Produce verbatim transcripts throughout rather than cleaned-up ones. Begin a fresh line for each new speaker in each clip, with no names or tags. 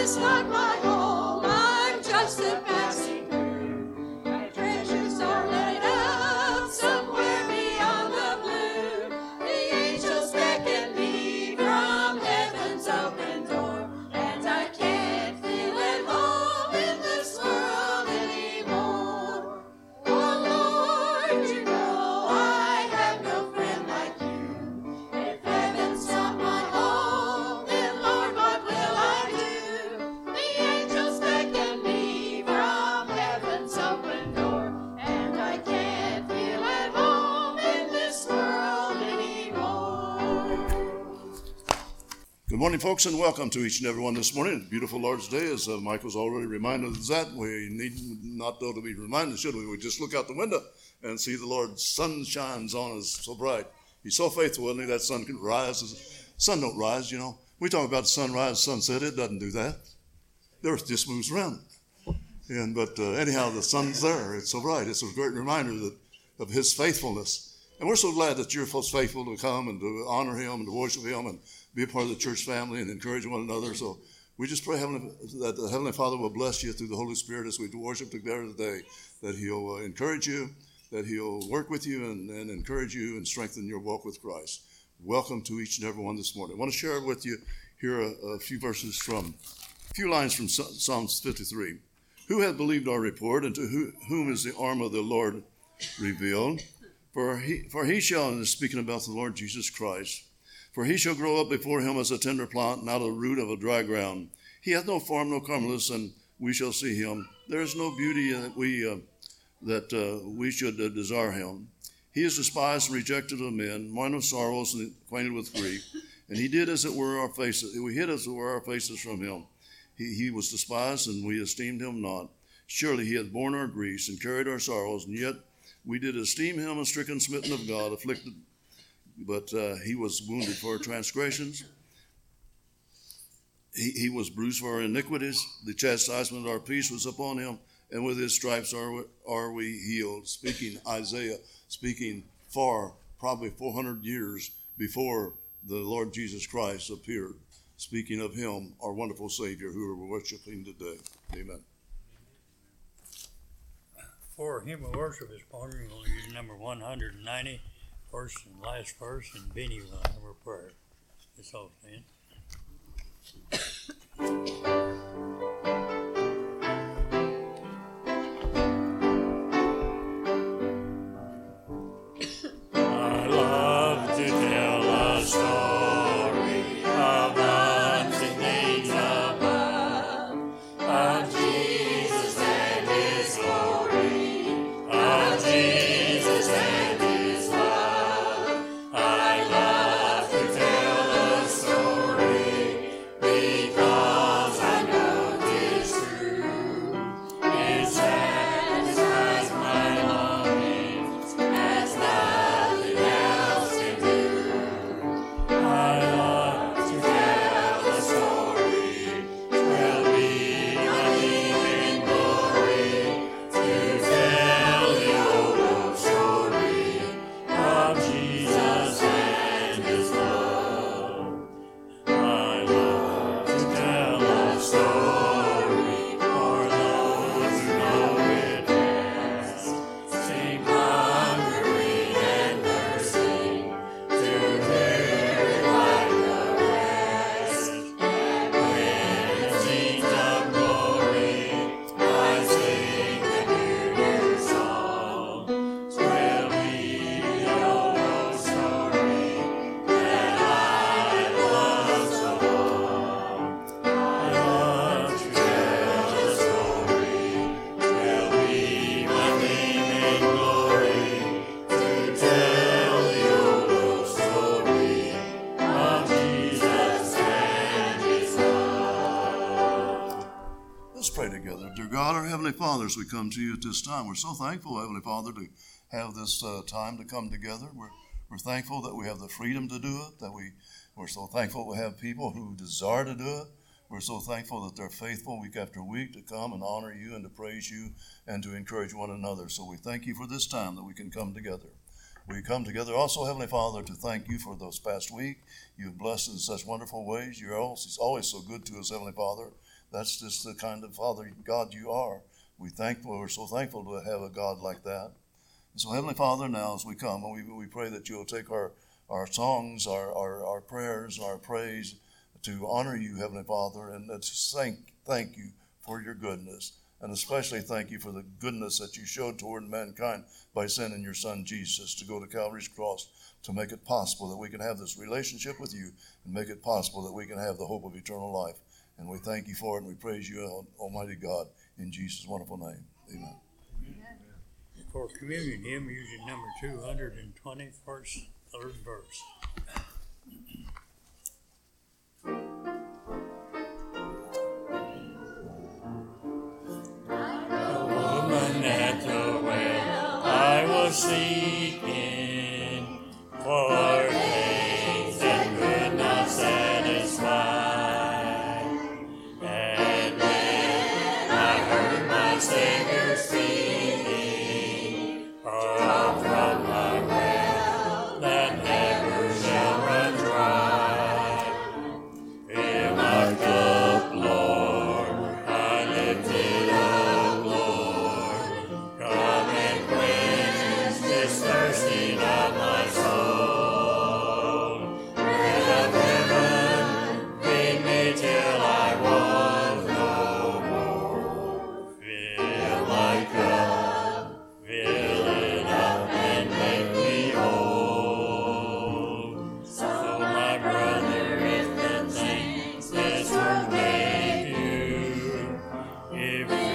is not my home. I'm just a passing through. My treasures are laid up somewhere beyond the blue. The angels beckon me from heaven's open door, and I can't feel at home in this world anymore. Oh Lord, you know I have no friend like you. If heaven's not my home, then Lord, what will I do? The angels beckon me from heaven's open door, and I can't feel at home in this world anymore.
Good morning, folks, and welcome to each and every one this morning. It's a beautiful Lord's Day, as uh, Michael's already reminded us that. We need not, though, to be reminded, should we? We just look out the window and see the Lord's sun shines on us so bright. He's so faithful, isn't he? That sun can rise. The sun don't rise, you know. We talk about sunrise, sunset. It doesn't do that. The earth just moves around. And But uh, anyhow, the sun's there. It's so bright. It's a great reminder that of his faithfulness. And we're so glad that you're folks faithful to come and to honor him and to worship him and be a part of the church family and encourage one another. So we just pray Heavenly, that the Heavenly Father will bless you through the Holy Spirit as we worship together today, that he'll uh, encourage you, that he'll work with you and, and encourage you and strengthen your walk with Christ. Welcome to each and every one this morning. I want to share with you here a, a few verses from, a few lines from Psalms fifty-three. Who hath believed our report, and to who, whom is the arm of the Lord revealed? For he, for he shall, and is speaking about the Lord Jesus Christ, for he shall grow up before him as a tender plant, and out of the root of a dry ground. He hath no form, no comeliness, and we shall see him. There is no beauty that we uh, that uh, we should uh, desire him. He is despised and rejected of men, man of sorrows and acquainted with grief. And he did as it were our faces. We hid as it were our faces from him. He, he was despised, and we esteemed him not. Surely he hath borne our griefs and carried our sorrows, and yet we did esteem him a stricken, smitten of God, afflicted. But uh, he was wounded for our transgressions. He, he was bruised for our iniquities. The chastisement of our peace was upon him, and with his stripes are we, are we healed. Speaking Isaiah, speaking far, probably four hundred years before the Lord Jesus Christ appeared, speaking of him, our wonderful Savior, who we're worshiping today. Amen.
For human worship this morning, we'll use number one hundred ninety, first and last verse, and Benny will have our prayer. Let's all stand. I love to tell a story about the things above, of Jesus and his glory, of Jesus and his love. I love to tell a story because I know 'tis true. It satisfies my longings as nothing else can do. I love to tell a story, 'twill be my deep in glory, to tell the old, old story of Jesus and his love. I love to tell a story for those who know it best, sing hungering and thirsting to hear it like the rest. And when it sings of glory, I sing the new, new song. 'Twill be the old, old story that I love so long. I love to tell a story, 'twill be my theme in glory, to tell the old, old story of Jesus and his love.
Let's pray together. Dear God, our Heavenly Father, as we come to you at this time, we're so thankful, Heavenly Father, to have this uh, time to come together. We're, we're thankful that we have the freedom to do it, that we, we're so thankful we have people who desire to do it. We're so thankful that they're faithful week after week to come and honor you and to praise you and to encourage one another. So we thank you for this time that we can come together. We come together also, Heavenly Father, to thank you for those past week. You've blessed us in such wonderful ways. You're always, always so good to us, Heavenly Father, That's just the kind of Father God you are. We thankful, we're so thankful to have a God like that. And so, Heavenly Father, now as we come, we, we pray that you'll take our, our songs, our, our, our prayers, our praise to honor you, Heavenly Father, and to thank, thank you for your goodness. And especially thank you for the goodness that you showed toward mankind by sending your Son Jesus to go to Calvary's cross to make it possible that we can have this relationship with you and make it possible that we can have the hope of eternal life. And we thank you for it, and we praise you, Almighty God, in Jesus' wonderful name. Amen.
For communion hymn, using number two hundred twenty, first, third verse. At the well, I was seeking for things that could not satisfy. And then I heard my Savior speaking, "Draw from my well that never shall run dry. Fill my cup, Lord, I lift it up, Lord. Come and quench this thirsting of my soul. Bread of heaven, feed me till I want no more. Fill my cup, fill it up and make me whole. So my brother, if the things this world may do, if you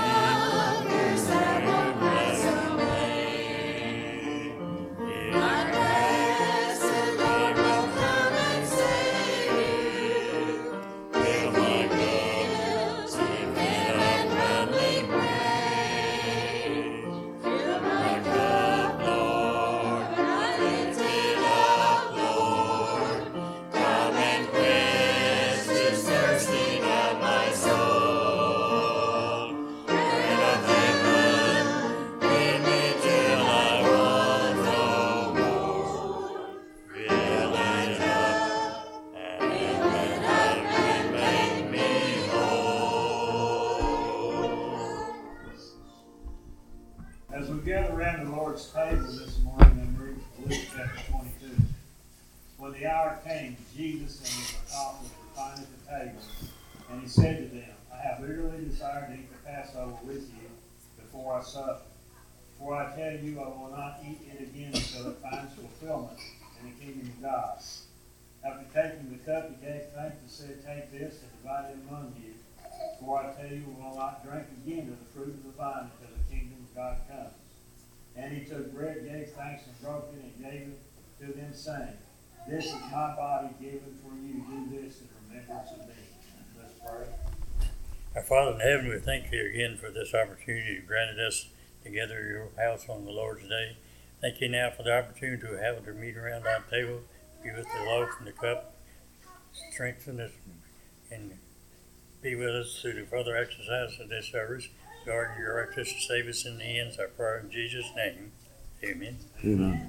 As we gather around the Lord's table this morning and read Luke chapter twenty-two, when the hour came, Jesus and his apostles reclined at the table, and he said to them, I have eagerly desired to eat the Passover with you before I suffer. For I tell you, I will not eat it again until it finds fulfillment in the kingdom of God. After taking the cup, he gave thanks and said, Take this and divide it among you. For I tell you, we will not drink again of the fruit of the vine until the kingdom of God comes. And he took bread, gave thanks, and broke it, and gave it to them, saying, This is my body given for you. Do this in remembrance of me. Let's pray.
Our Father in heaven, we thank you again for this opportunity you granted us to gather at your house on the Lord's day. Thank you now for the opportunity to have to meet around our table, be with the loaf and the cup, strengthen us and be with us through the further exercise of this service. God, you direct us to save us in the end. Our prayer in Jesus' name. Amen.
Amen.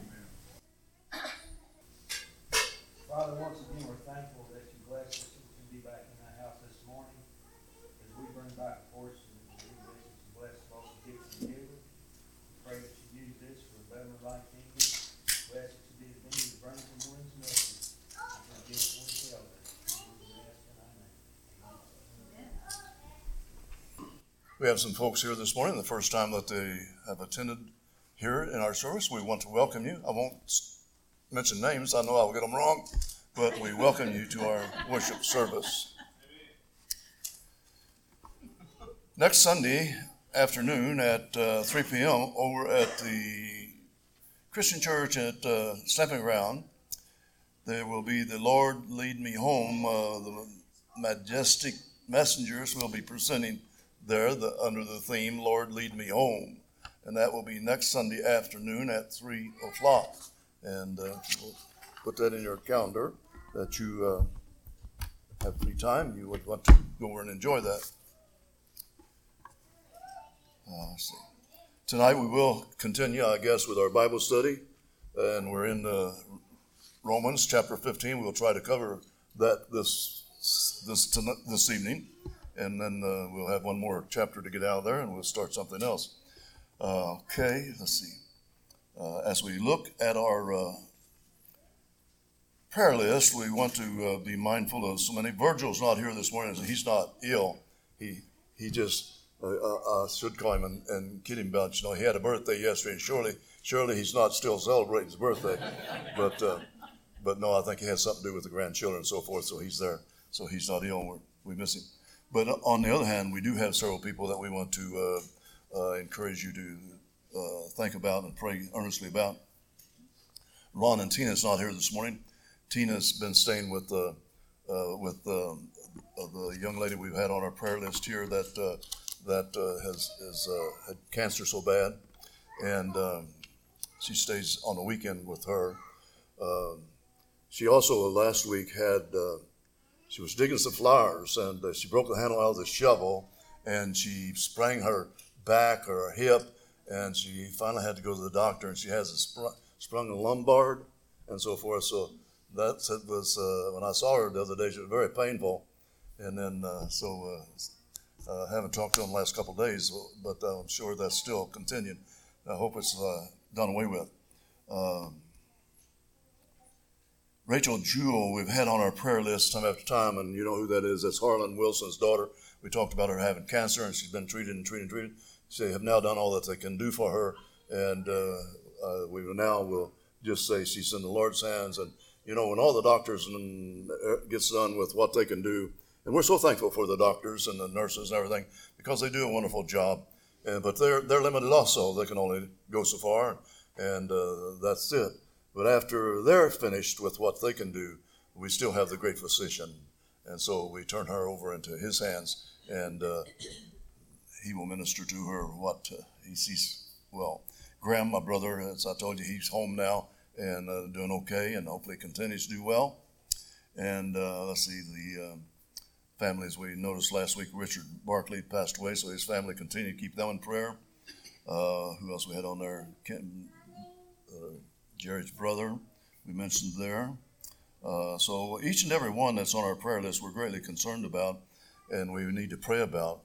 Father, once again, we're thankful that you blessed us to be back in the house this morning. As we bring back a portion of the blessings and bless both the gifts and giver. We pray that you use this for the betterment of thy kingdom. We ask that you be the venue to bring some winds and messages. And for the gifts one to elders. We ask in thy name.
We have some folks here this morning, the first time that they have attended here in our service. We want to welcome you. I won't mention names, I know I'll get them wrong, but we welcome you to our worship service. Next Sunday afternoon at uh, three p.m. over at the Christian Church at uh, Stamping Ground, there will be the Lord Lead Me Home. Uh, the Majestic Messengers will be presenting there the, under the theme, Lord Lead Me Home. And that will be next Sunday afternoon at three o'clock. And uh, we'll put that in your calendar that you uh, have free time. You would want to go over and enjoy that. Uh, let's see. Tonight we will continue, I guess, with our Bible study. And we're in uh, Romans chapter fifteen. We'll try to cover that this this this evening. and then uh, we'll have one more chapter to get out of there, and we'll start something else. Uh, okay, let's see. Uh, as we look at our uh, prayer list, we want to uh, be mindful of so many. Virgil's not here this morning. He's not ill. He he just uh, uh, I should call him and, and kid him about, you know, he had a birthday yesterday, and surely surely he's not still celebrating his birthday. But uh, but no, I think he has something to do with the grandchildren and so forth. So he's there. So he's not ill. We're, we miss him. But on the other hand, we do have several people that we want to uh, uh, encourage you to uh, think about and pray earnestly about. Ron and Tina's not here this morning. Tina's been staying with uh, uh, with uh, the young lady we've had on our prayer list here that uh, that uh, has, has uh, had cancer so bad, and um, she stays on the weekend with her. Uh, she also uh, last week had uh, she was digging some flowers, and uh, she broke the handle out of the shovel, and she sprained her back or her hip, and she finally had to go to the doctor, and she has a spr- sprung a lumbar and so forth. So that was, uh, when I saw her the other day, she was very painful. And then, uh, so uh, uh, I haven't talked to her in the last couple of days, but uh, I'm sure that's still continued. I hope it's uh, done away with. Um, Rachel Jewell, we've had on our prayer list time after time, and you know who that is. That's Harlan Wilson's daughter. We talked about her having cancer, and she's been treated and treated and treated. They have now done all that they can do for her, and uh, uh, we now will just say she's in the Lord's hands. And you know, when all the doctors and gets done with what they can do, and we're so thankful for the doctors and the nurses and everything, because they do a wonderful job. And, but they're they're limited also. They can only go so far, and uh, that's it. But after they're finished with what they can do, we still have the great physician. And so we turn her over into his hands, and uh, he will minister to her what uh, he sees. Well, Graham, my brother, as I told you, he's home now and uh, doing okay, and hopefully continues to do well. And uh, let's see, the um, family, as we noticed last week, Richard Barkley passed away, so his family continue to keep them in prayer. Uh, who else we had on there? Ken, uh, Jerry's brother, we mentioned there. Uh, so each and every one that's on our prayer list, we're greatly concerned about, and we need to pray about,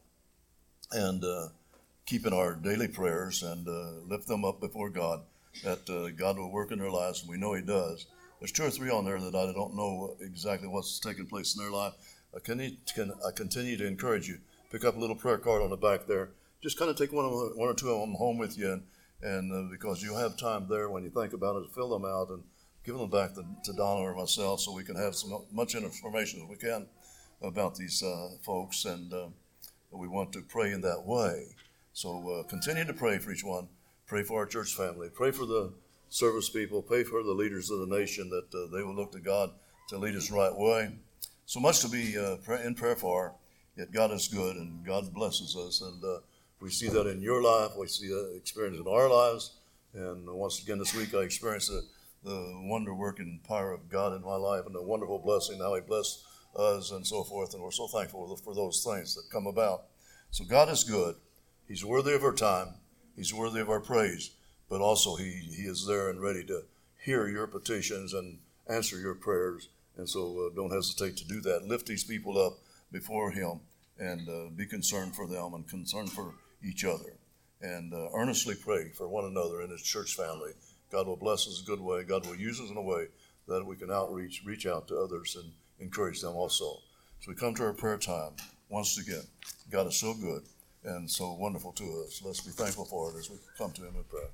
and uh, keep in our daily prayers and uh, lift them up before God, that uh, God will work in their lives, and we know He does. There's two or three on there that I don't know exactly what's taking place in their life. I, can, can, I continue to encourage you. Pick up a little prayer card on the back there. Just kind of take one, of them, one or two of them home with you, and, and uh, because you'll have time there when you think about it to fill them out and give them back to, to Donna or myself, so we can have as much information as we can about these uh, folks, and uh, we want to pray in that way. So uh, continue to pray for each one. Pray for our church family. Pray for the service people. Pray for the leaders of the nation, that uh, they will look to God to lead us the right way. So much to be uh, in prayer for, yet God is good, and God blesses us, and uh, we see that in your life. We see that experience in our lives, and once again this week I experienced the, the wonder-working power of God in my life, and the wonderful blessing, how He blessed us and so forth, and we're so thankful for those things that come about. So God is good. He's worthy of our time. He's worthy of our praise, but also He, he is there and ready to hear your petitions and answer your prayers. And so uh, don't hesitate to do that. Lift these people up before Him, and uh, be concerned for them and concerned for each other. And uh, earnestly pray for one another in His church family. God will bless us a good way. God will use us in a way that we can outreach, reach out to others and encourage them also. So we come to our prayer time. Once again, God is so good and so wonderful to us. Let's be thankful for it as we come to Him in prayer.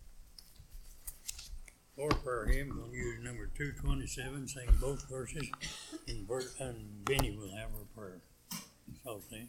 Lord, prayer hymn, we'll use number two twenty-seven, sing both verses, and, Bert, and Benny will have her prayer. So, see.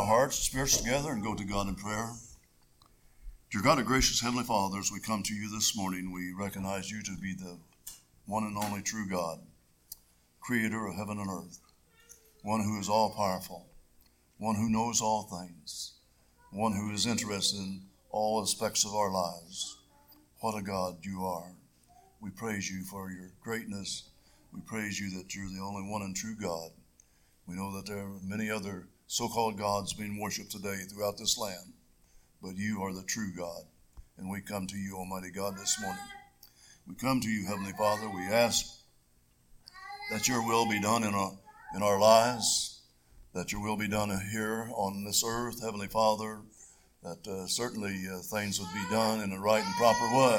our hearts, spirits together, and go to God in prayer. Dear God, our gracious Heavenly Father, as we come to you this morning, we recognize you to be the one and only true God, creator of heaven and earth, one who is all-powerful, one who knows all things, one who is interested in all aspects of our lives. What a God you are. We praise you for your greatness. We praise you that you're the only one and true God. We know that there are many other so-called gods being worshipped today throughout this land, but you are the true God, and we come to you, Almighty God, this morning. We come to you, Heavenly Father. We ask that your will be done in our, in our lives, that your will be done here on this earth, Heavenly Father, that uh, certainly uh, things would be done in a right and proper way.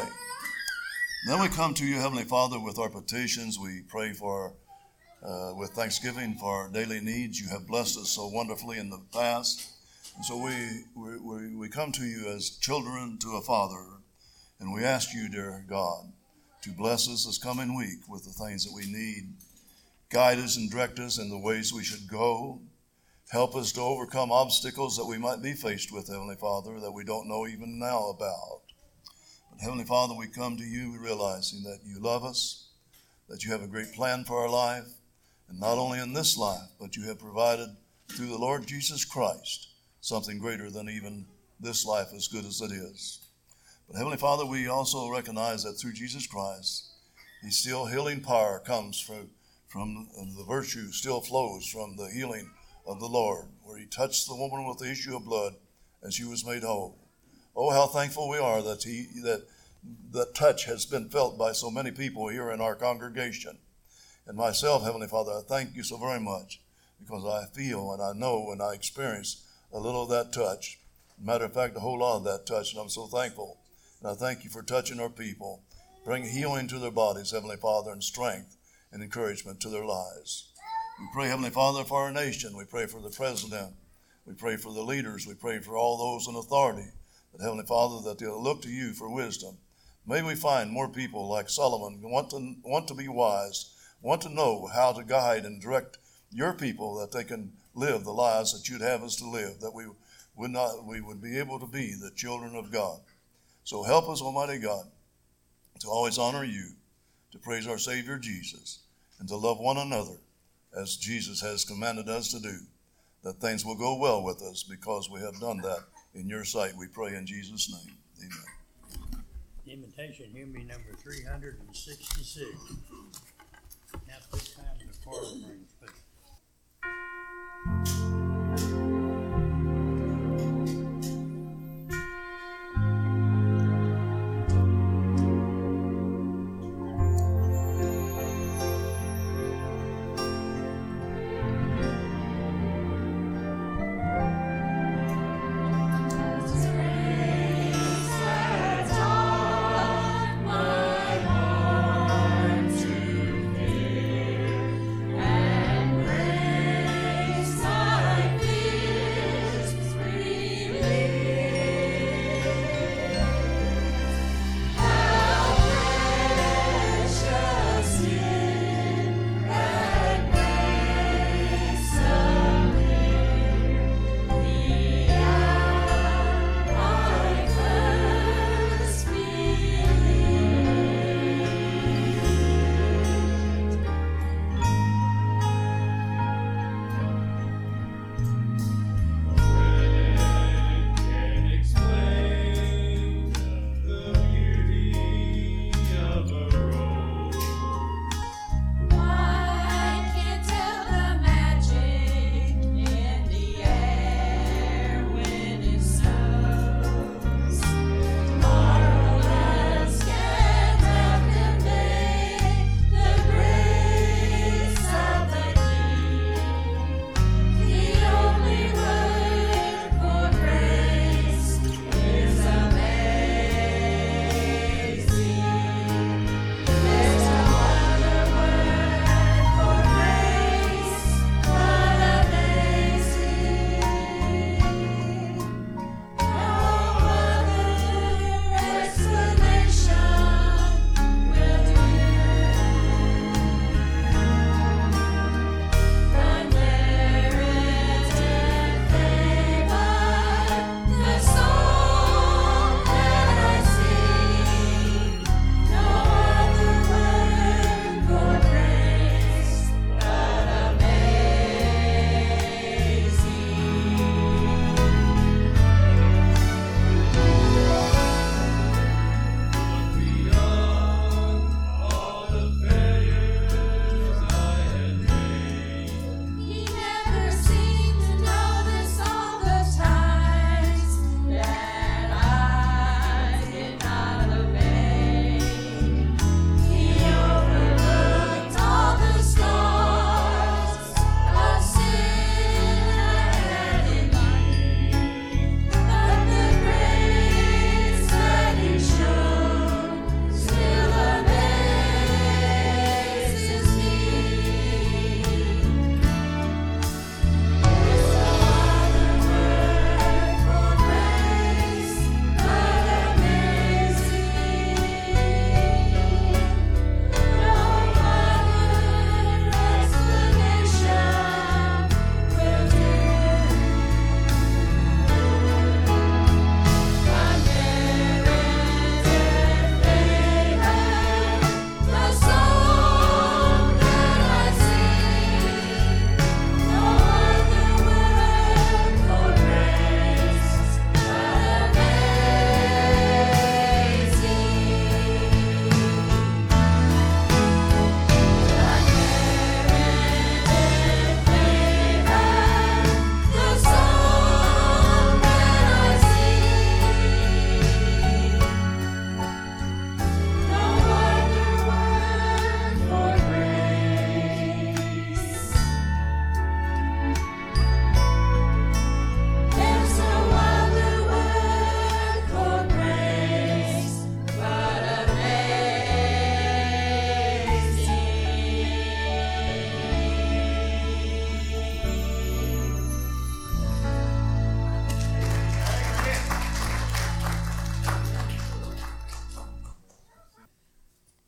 Then we come to you, Heavenly Father, with our petitions. We pray for, uh, with thanksgiving for our daily needs. You have blessed us so wonderfully in the past. And so we, we, we, we come to you as children to a Father, and we ask you, dear God, to bless us this coming week with the things that we need. Guide us and direct us in the ways we should go. Help us to overcome obstacles that we might be faced with, Heavenly Father, that we don't know even now about. But Heavenly Father, we come to you realizing that you love us, that you have a great plan for our life, and not only in this life, but you have provided through the Lord Jesus Christ something greater than even this life, as good as it is. But Heavenly Father, we also recognize that through Jesus Christ, the still healing power comes from, from the virtue still flows from the healing of the Lord, where he touched the woman with the issue of blood and she was made whole. Oh, how thankful we are that he that that touch has been felt by so many people here in our congregation. And myself, Heavenly Father, I thank you so very much, because I feel and I know and I experience a little of that touch. Matter of fact, a whole lot of that touch, and I'm so thankful. And I thank you for touching our people. Bring healing to their bodies, Heavenly Father, and strength and encouragement to their lives. We pray, Heavenly Father, for our nation. We pray for the president. We pray for the leaders. We pray for all those in authority. But Heavenly Father, that they'll look to you for wisdom. May we find more people like Solomon who want to, want to be wise, want to know how to guide and direct your people, that they can live the lives that you'd have us to live, that we would not, we would be able to be the children of God. So help us, Almighty God, to always honor you, to praise our Savior Jesus, and to love one another as Jesus has commanded us to do, that things will go well with us because we have done that in your sight. We pray in Jesus' name. Amen.
Invitation hymn number three hundred sixty-six. Now this time the choir brings please.
My heart to hear and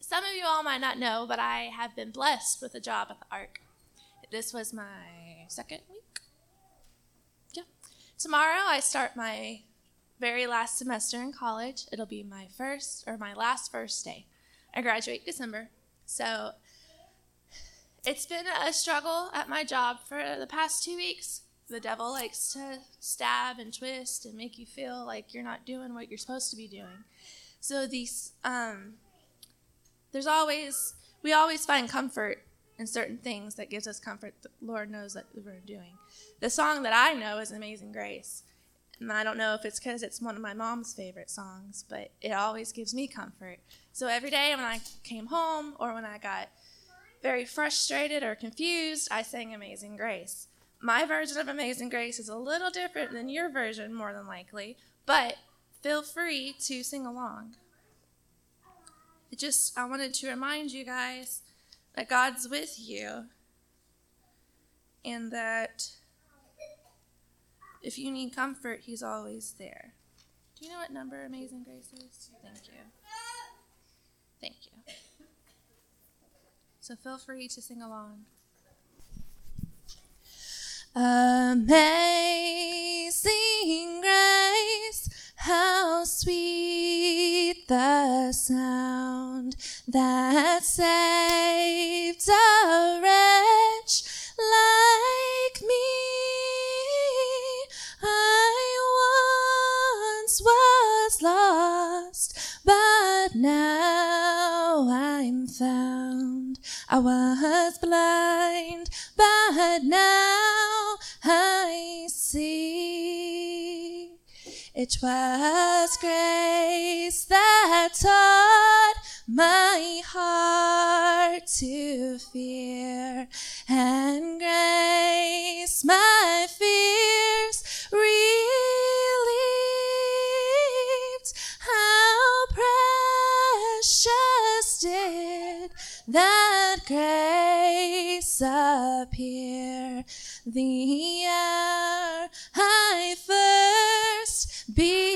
some of you all might not know, but I have been blessed with a job at the Ark. This was my second week. Yeah. Tomorrow I start my very last semester in college. It'll be my first or my last first day. I graduate December. So it's been a struggle at my job for the past two weeks. The devil likes to stab and twist and make you feel like you're not doing what you're supposed to be doing. So these, um, there's always, we always find comfort in certain things that gives us comfort the Lord knows that we're doing. The song that I know is Amazing Grace. And I don't know if it's because it's one of my mom's favorite songs, but it always gives me comfort. So every day when I came home or when I got very frustrated or confused, I sang Amazing Grace. My version of Amazing Grace is a little different than your version, more than likely, but feel free to sing along. It just, I wanted to remind you guys that God's with you and that if you need comfort, he's always there. Do you know what number Amazing Grace is? Thank you. Thank you. So feel free to sing along. Amazing grace, how sweet the sound that saved a wretch like me. I once was lost, but now I'm found. I was blind, but now I see. It was grace that taught my heart to fear, and grace my fears relieved. How precious did that grace appear the hour I first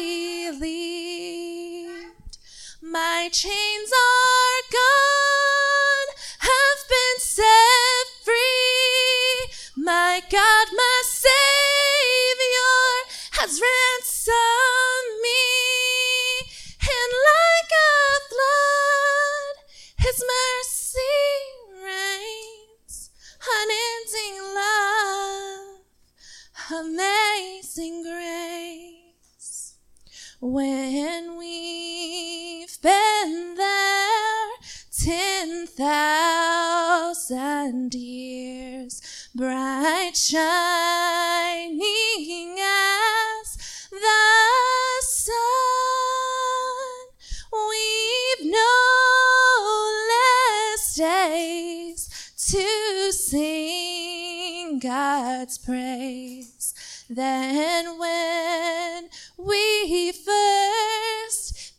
believed. My chains are gone, have been set free. My God, my Savior, has ransomed me. And like a flood, his mercy reigns, unending love, amazing grace. When we've been there ten thousand years, bright shining as the sun, we've no less days to sing God's praise than when we first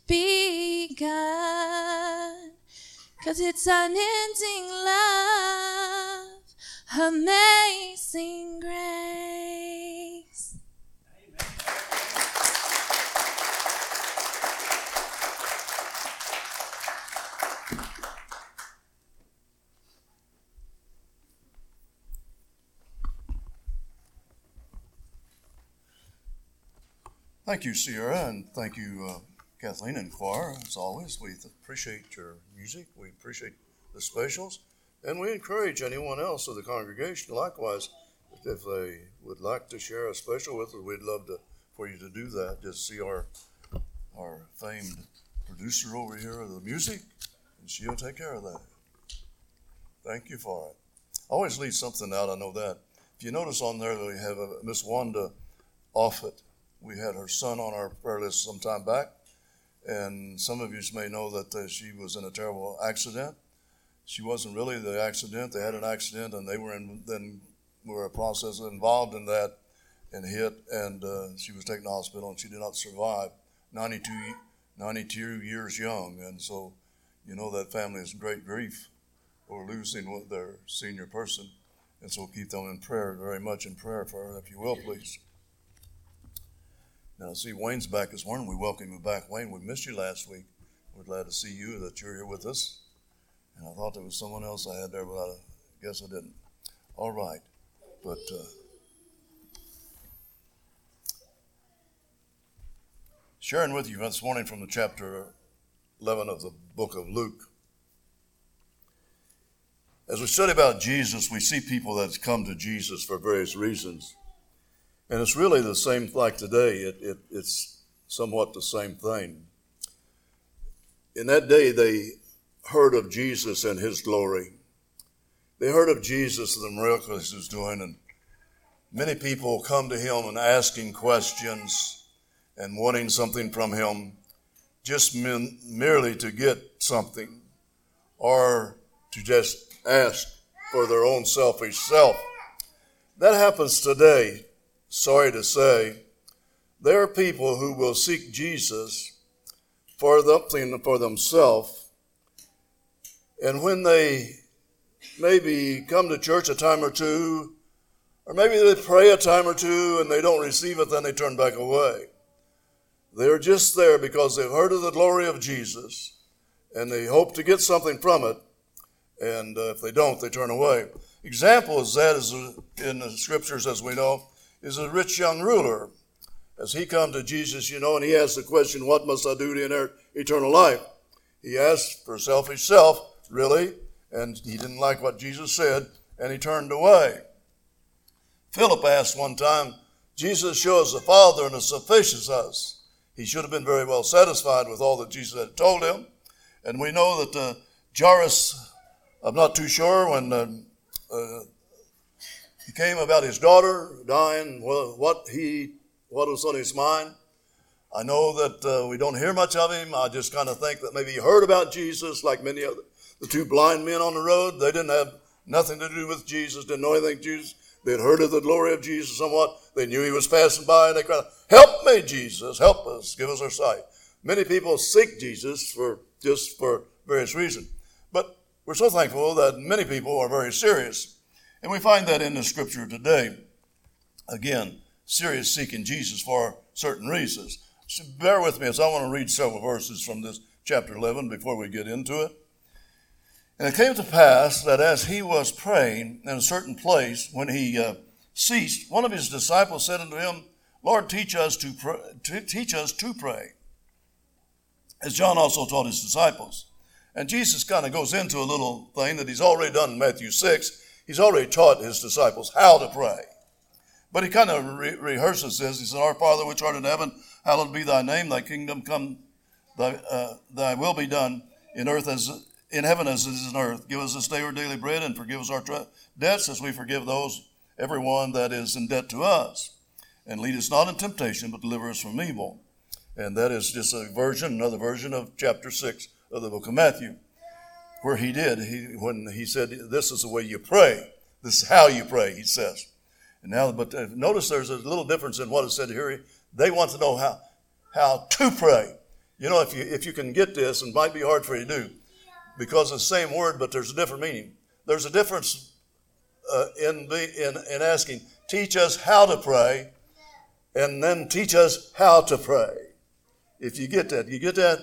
begun. 'Cause it's unending love, amazing grace.
Thank you, Sierra, and thank you, uh, Kathleen and choir. As always, we th- appreciate your music. We appreciate the specials, and we encourage anyone else of the congregation, likewise, if they would like to share a special with us, we'd love to for you to do that. Just see our our famed producer over here of the music, and she'll take care of that. Thank you for it. I always leave something out, I know that. If you notice on there that we have a Miss Wanda Offit. We had her son on our prayer list some time back, and some of you may know that uh, she was in a terrible accident. She wasn't really the accident. They had an accident, and they were in, then were a process involved in that and hit, and uh, she was taken to the hospital, and she did not survive, ninety-two, ninety-two years young. And so, you know, that family is in great grief over losing their senior person, and so keep them in prayer, very much in prayer for her, if you will, please. Now, see, Wayne's back this morning. We welcome you back, Wayne. We missed you last week. We're glad to see you, that you're here with us. And I thought there was someone else I had there, but I guess I didn't. All right. But uh, sharing with you this morning from the chapter eleven of the book of Luke. As we study about Jesus, we see people that come to Jesus for various reasons. And it's really the same like today. It, it, it's somewhat the same thing. In that day, they heard of Jesus and his glory. They heard of Jesus and the miracles he was doing, and many people come to him and asking questions and wanting something from him, just men, merely to get something, or to just ask for their own selfish self. That happens today, sorry to say. There are people who will seek Jesus for something for themselves, and when they maybe come to church a time or two, or maybe they pray a time or two and they don't receive it, then they turn back away. They're just there because they've heard of the glory of Jesus and they hope to get something from it, and uh, if they don't, they turn away. Example is that is in the scriptures, as we know, is a rich young ruler. As he come to Jesus, you know, and he asks the question, what must I do to inherit eternal life? He asked for selfish self, really, and he didn't like what Jesus said, and he turned away. Philip asked one time, Jesus, show us the Father, and it suffices us. He should have been very well satisfied with all that Jesus had told him. And we know that uh, Jairus, I'm not too sure, when uh, uh, he came about his daughter dying, well, what he what was on his mind. I know that uh, we don't hear much of him. I just kind of think that maybe he heard about Jesus like many of the, the two blind men on the road. They didn't have nothing to do with Jesus, didn't know anything Jesus. They had heard of the glory of Jesus somewhat. They knew he was passing by, and they cried, help me, Jesus, help us, give us our sight. Many people seek Jesus for just for various reasons. But we're so thankful that many people are very serious. And we find that in the scripture today. Again, serious seeking Jesus for certain reasons. So bear with me as I want to read several verses from this chapter eleven before we get into it. And it came to pass that as he was praying in a certain place, when he uh, ceased, one of his disciples said unto him, Lord, teach us to pray, to teach us to pray, as John also taught his disciples. And Jesus kind of goes into a little thing that he's already done in Matthew six. He's already taught his disciples how to pray. But he kind of re- rehearses this. He said, Our Father which art in heaven, hallowed be thy name. Thy kingdom come, thy, uh, thy will be done in earth as in heaven as it is in earth. Give us this day our daily bread, and forgive us our tra- debts as we forgive those, everyone that is in debt to us. And lead us not in temptation, but deliver us from evil. And that is just a version, another version of chapter six of the book of Matthew, where he did, he, when he said, this is the way you pray. This is how you pray, he says. And now, but notice there's a little difference in what is said here. They want to know how how to pray. You know, if you if you can get this, and it might be hard for you to do, because it's the same word, but there's a different meaning. There's a difference uh, in, be, in in asking, teach us how to pray, and then teach us how to pray. If you get that, you get that?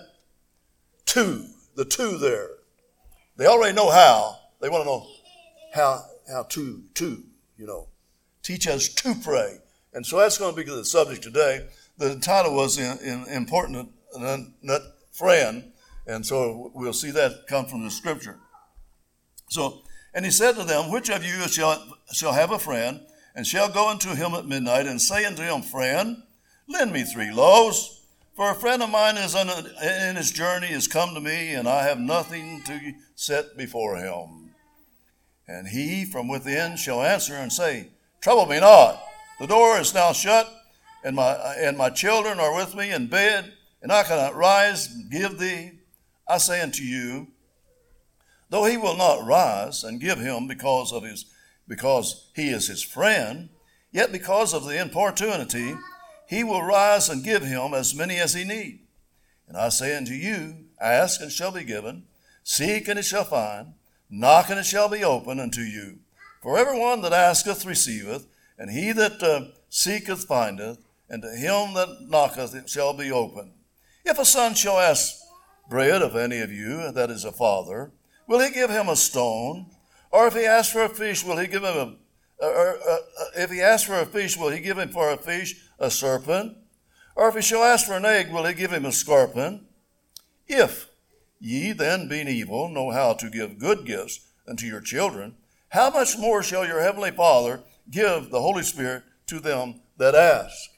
To, the to there. They already know how. They want to know how how to, to, you know. Teach us to pray. And so that's going to be the subject today. The title was in, in Important Friend. And so we'll see that come from the scripture. So, and he said to them, which of you shall, shall have a friend, and shall go unto him at midnight, and say unto him, Friend, lend me three loaves, for a friend of mine is on a, in his journey is come to me, and I have nothing to set before him. And he from within shall answer and say, Trouble me not. The door is now shut, and my and my children are with me in bed, and I cannot rise and give thee. I say unto you, though he will not rise and give him because of his because he is his friend, yet because of the importunity, he will rise and give him as many as he need. And I say unto you, ask and it shall be given, seek and it shall find, knock and it shall be opened unto you. For everyone that asketh receiveth, and he that uh, seeketh findeth, and to him that knocketh it shall be opened. If a son shall ask bread of any of you that is a father, will he give him a stone? Or if he asks for a fish, will he give him a or, uh, if he asks for a fish, will he give him for a fish a serpent? Or if he shall ask for an egg, will he give him a scorpion? If ye then, being evil, know how to give good gifts unto your children, how much more shall your heavenly Father give the Holy Spirit to them that ask?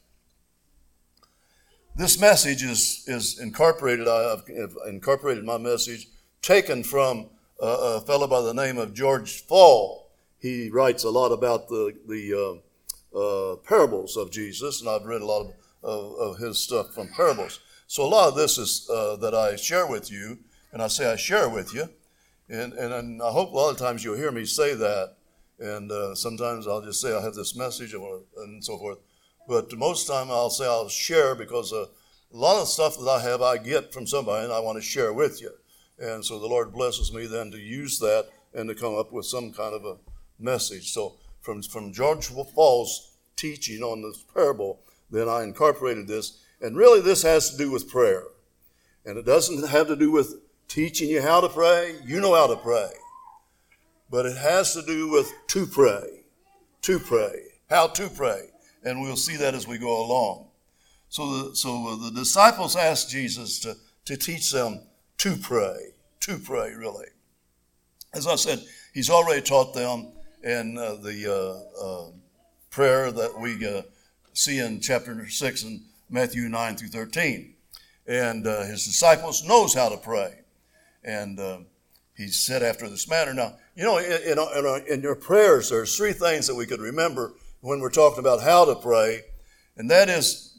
This message is, is incorporated, I've incorporated my message, taken from a, a fellow by the name of George Fall. He writes a lot about the, the uh, uh, parables of Jesus, and I've read a lot of, of, of his stuff from parables. So a lot of this is uh, that I share with you, and I say I share with you, and, and, and I hope a lot of times you'll hear me say that, and uh, sometimes I'll just say I have this message and so forth. But most of the time I'll say I'll share because uh, a lot of stuff that I have I get from somebody and I want to share with you. And so the Lord blesses me then to use that and to come up with some kind of a message. So from, from George Fall's teaching on this parable, then I incorporated this. And really this has to do with prayer. And it doesn't have to do with teaching you how to pray. You know how to pray. But it has to do with to pray. To pray. How to pray. And we'll see that as we go along. So the, so the disciples asked Jesus to, to teach them to pray. To pray, really. As I said, he's already taught them in uh, the uh, uh, prayer that we uh, see in chapter six and Matthew nine through thirteen. And uh, his disciples knows how to pray. And uh, he said after this manner. Now, you know, in, in, our, in your prayers, there's three things that we could remember when we're talking about how to pray. And that is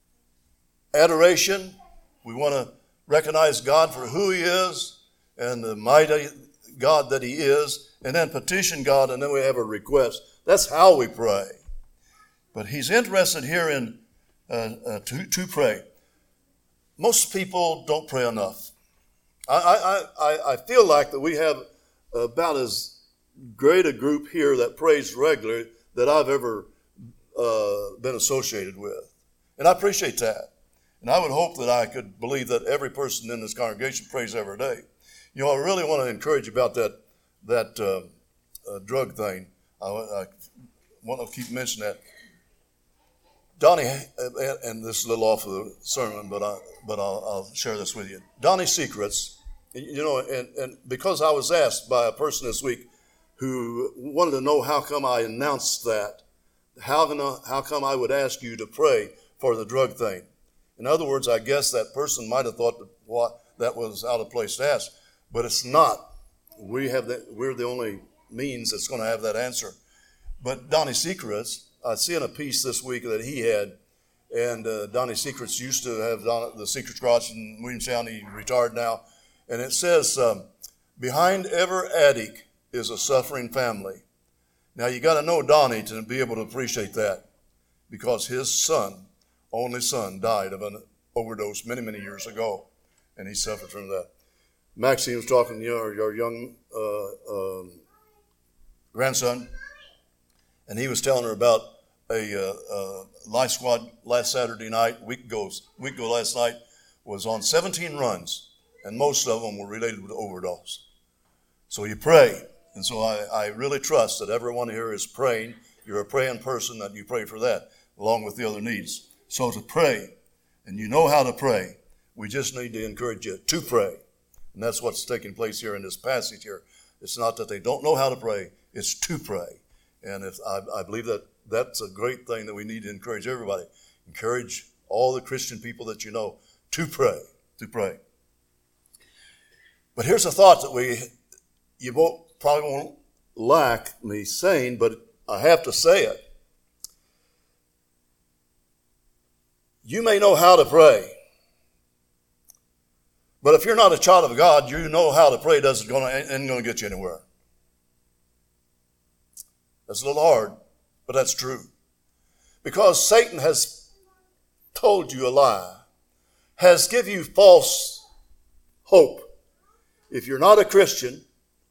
adoration. We want to recognize God for who he is and the mighty God that he is. And then petition God, and then we have a request. That's how we pray. But he's interested here in uh, uh, to, to pray. Most people don't pray enough. I, I, I, I feel like that we have about as great a group here that prays regularly that I've ever uh, been associated with. And I appreciate that. And I would hope that I could believe that every person in this congregation prays every day. You know, I really want to encourage you about that that uh, uh, drug thing. I, I want to keep mentioning that. Donnie, and this is a little off of the sermon, but, I, but I'll, I'll share this with you. Donnie Secrets, you know, and, and because I was asked by a person this week who wanted to know how come I announced that, how, can I, how come I would ask you to pray for the drug thing. In other words, I guess that person might have thought that what, that was out of place to ask, but it's not. We have that, we're the only means that's going to have that answer. But Donnie Secrets, I see in a piece this week that he had, and uh, Donnie Secrets used to have Don, the Secrets Garage in Williamstown. He retired now. And it says, um, behind every addict is a suffering family. Now, you got to know Donnie to be able to appreciate that, because his son, only son, died of an overdose many, many years ago, and he suffered from that. Maxine was talking to your, your young uh, um, grandson, and he was telling her about a uh, uh, Life Squad last Saturday night, week ago, week ago last night, was on seventeen runs, and most of them were related with overdose. So you pray, and so I, I really trust that everyone here is praying. You're a praying person, that you pray for that, along with the other needs. So to pray, and you know how to pray, we just need to encourage you to pray. And that's what's taking place here in this passage here. It's not that they don't know how to pray, it's to pray. And if I, I believe that that's a great thing that we need to encourage everybody. Encourage all the Christian people that you know to pray, to pray. But here's a thought that we, you won't, probably won't like me saying, but I have to say it. You may know how to pray, but if you're not a child of God, you know how to pray doesn't going to, ain't going to get you anywhere. That's a little hard, but that's true. Because Satan has told you a lie, has given you false hope. If you're not a Christian,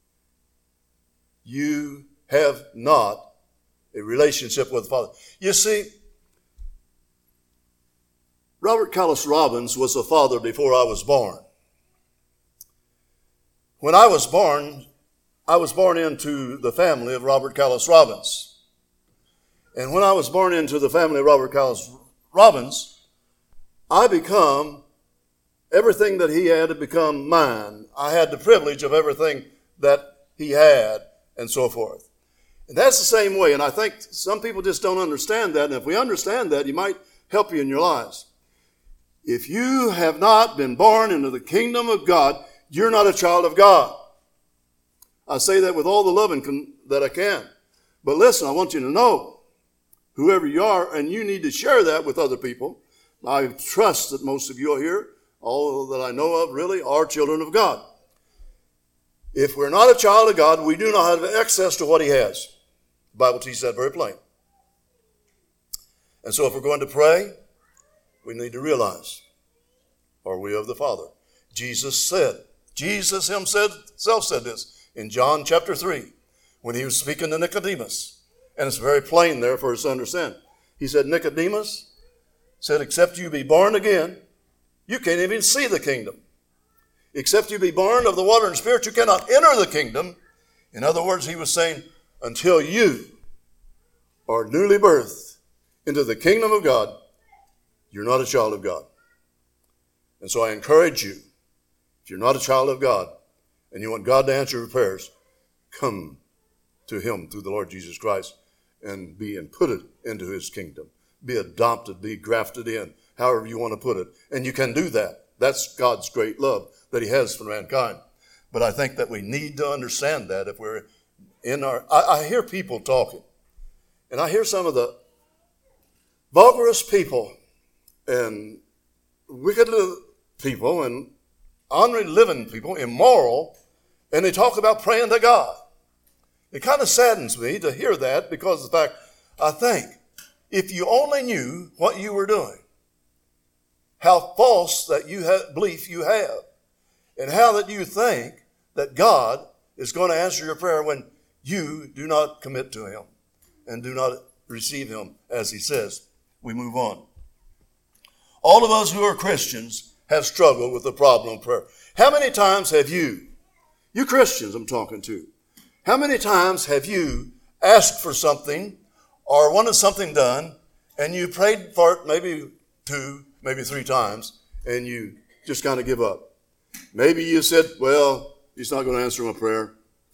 you have not a relationship with the Father. You see, Robert Callis Robbins was a father before I was born. When I was born, I was born into the family of Robert Callis Robbins. And when I was born into the family of Robert Callis Robbins, I become, everything that he had had become mine. I had the privilege of everything that he had and so forth. And that's the same way. And I think some people just don't understand that. And if we understand that, it might help you in your lives. If you have not been born into the kingdom of God, you're not a child of God. I say that with all the love and con- that I can. But listen, I want you to know, whoever you are, and you need to share that with other people. I trust that most of you are here, all that I know of really, are children of God. If we're not a child of God, we do not have access to what he has. The Bible teaches that very plain. And so if we're going to pray, we need to realize, are we of the Father? Jesus said, Jesus himself said this in John chapter three, when he was speaking to Nicodemus. And it's very plain there for us to understand. He said, Nicodemus said, except you be born again, you can't even see the kingdom. Except you be born of the water and spirit, you cannot enter the kingdom. In other words, he was saying, until you are newly birthed into the kingdom of God, you're not a child of God. And so I encourage you, if you're not a child of God and you want God to answer your prayers, come to him through the Lord Jesus Christ and be inputted into his kingdom. Be adopted, be grafted in, however you want to put it. And you can do that. That's God's great love that he has for mankind. But I think that we need to understand that if we're in our... I, I hear people talking, and I hear some of the vulgarous people and wicked people and unliving people, immoral, and they talk about praying to God. It kind of saddens me to hear that, because of the fact, I think, if you only knew what you were doing, how false that you have, belief you have, and how that you think that God is going to answer your prayer when you do not commit to him and do not receive him as he says. We move on. All of us who are Christians have struggled with the problem of prayer. How many times have you, you Christians I'm talking to, how many times have you asked for something or wanted something done, and you prayed for it maybe two, maybe three times, and you just kind of give up? Maybe you said, well, he's not going to answer my prayer,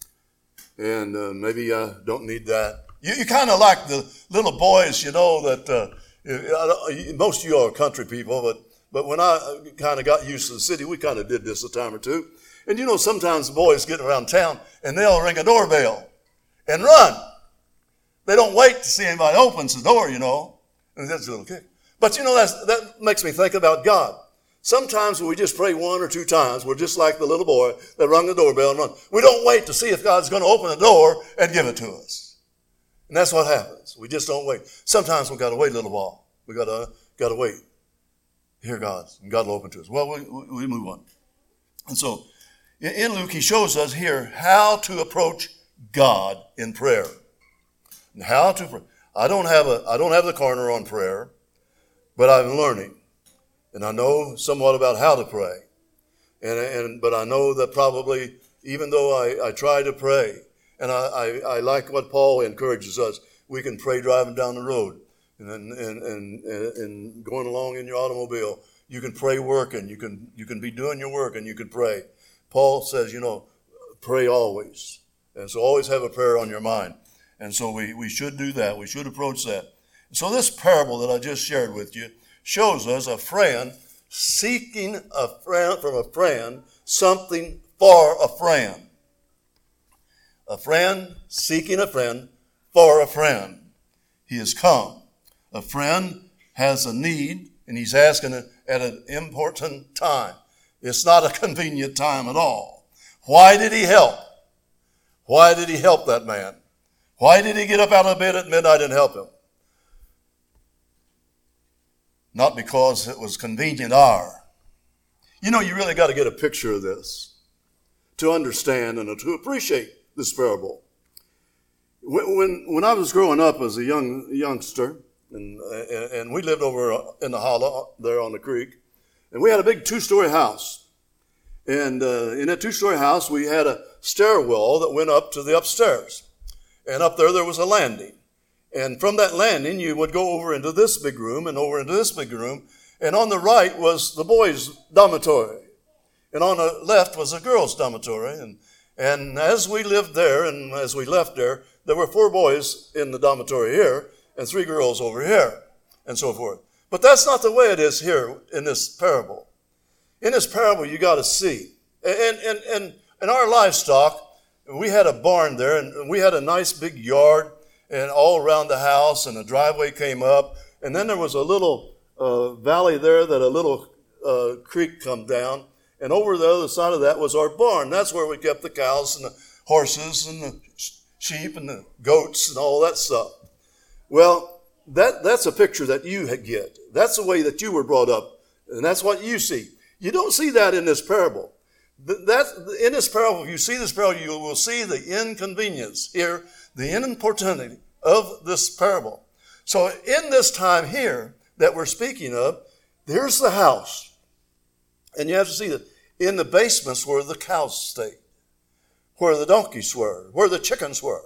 and uh, maybe I don't need that. You, you kind of like the little boys, you know, that uh, most of you are country people, but, but when I kind of got used to the city, we kind of did this a time or two. And you know, sometimes the boys get around town, and they'll ring a doorbell and run. They don't wait to see anybody opens the door, you know. And that's a little kick. But you know, that's, that makes me think about God. Sometimes when we just pray one or two times, we're just like the little boy that rung the doorbell and run. We don't wait to see if God's going to open the door and give it to us. And that's what happens. We just don't wait. Sometimes we've got to wait a little while. We've got to, got to wait. Hear God, and God will open to us. Well, we, we move on. And so, in Luke, he shows us here how to approach God in prayer. And how to pray. I don't have a, I don't have the corner on prayer, but I'm learning. And I know somewhat about how to pray. And, and but I know that probably, even though I, I try to pray, and I, I, I like what Paul encourages us, we can pray driving down the road and, and, and, and going along in your automobile. You can pray working. You can, you can be doing your work and you can pray. Paul says, you know, pray always. And so always have a prayer on your mind. And so we, we should do that. We should approach that. So this parable that I just shared with you shows us a friend seeking a friend from a friend something for a friend. A friend seeking a friend for a friend. He has come. A friend has a need, and he's asking it at an important time. It's not a convenient time at all. Why did he help? Why did he help that man? Why did he get up out of bed at midnight and help him? Not because it was convenient hour. You know, you really got to get a picture of this to understand and to appreciate this parable. When, when, when I was growing up as a young youngster, and, and we lived over in the hollow there on the creek, and we had a big two-story house. And uh, in that two-story house, we had a stairwell that went up to the upstairs. And up there, there was a landing. And from that landing, you would go over into this big room and over into this big room. And on the right was the boys' dormitory. And on the left was the girls' dormitory. And, and as we lived there and as we left there, there were four boys in the dormitory here and three girls over here and so forth. But that's not the way it is here in this parable. In this parable, you got to see. And, and, and, and our livestock, we had a barn there, and we had a nice big yard and all around the house, and the driveway came up. And then there was a little uh, valley there that a little uh, creek come down. And over the other side of that was our barn. That's where we kept the cows and the horses and the sheep and the goats and all that stuff. Well, that, that's a picture that you get. That's the way that you were brought up, and that's what you see. You don't see that in this parable. That, in this parable, if you see this parable, you will see the inconvenience here, the importunity of this parable. So in this time here that we're speaking of, there's the house. And you have to see that in the basements where the cows stayed, where the donkeys were, where the chickens were.